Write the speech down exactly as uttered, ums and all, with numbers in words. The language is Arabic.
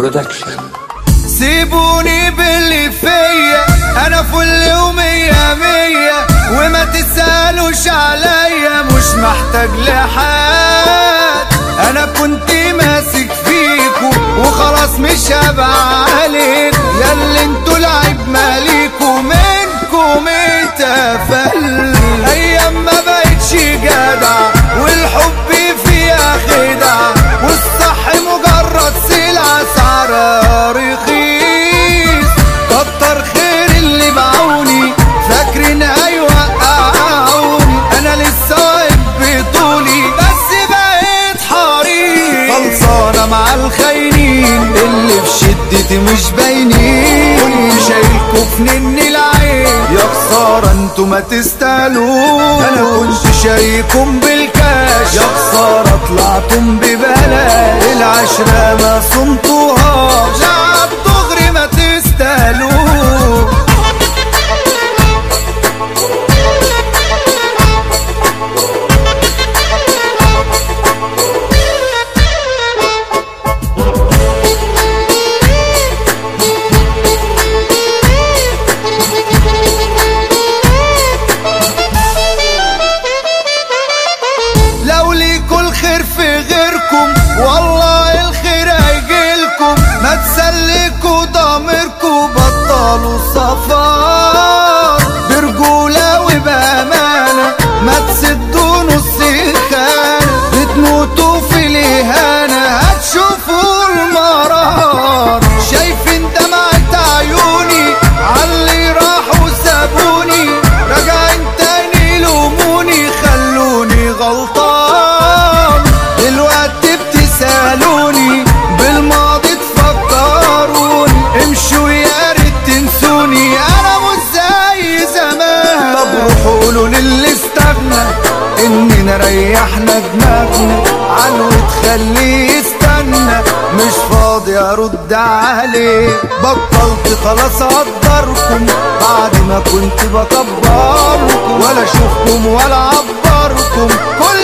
برودكشن. سيبوني باللي فيا، انا فل ومية مية، وما تسألوش عليا، مش محتاج لحد. انا كنت ماسك فيكو وخلاص مش هبقى عليك، ياللي انتوا العيب ماليكو، منكم اتقفل. ايام ما بقتش جدع والحب فيها خدع، والصح مجرد سلعة سعرها رخيص. كتر خير اللي باعوني فاكرين هيوقعوني، انا لسه واقف بطولي بس بقيت حريص. خلصانة مع الخاينين اللي في شدتي مش باينين، كنت شايلكوا في نن العين، يا خسارة انتوا ما تستاهلوش. انا كنت شاريكم بالكاش، يا خسارة طلعتم ببلاش. العشرة ما صمتوهاش، لا عالدغري ما تستاهلوش. الخير في غيركم والله الخير هيجيلكم، ما تسلكوا ضميركم، بطلوا صفار برجولة وبأمانة، ما تسدوا نص خانة، بتموتوا في الإهانة هتشوفوا المرار. شايفين دمعة عيوني عاللي راحوا سابوني، راجعين تاني لوموني خلوني غلطان. دلوقتي بتسألوني بالماضي تفكروني، امشوا يا ريت تنسوني، انا مش زي زمان. طب روحوا قولوا للي استغنى اننا ريحنا دماغنا، عنه تخليه يستنى، مش فاضي ارد عليه. بطلت خلاص اقدركم بعد ما كنت بكبركم، ولا اشوفكم ولا اعبركم. كل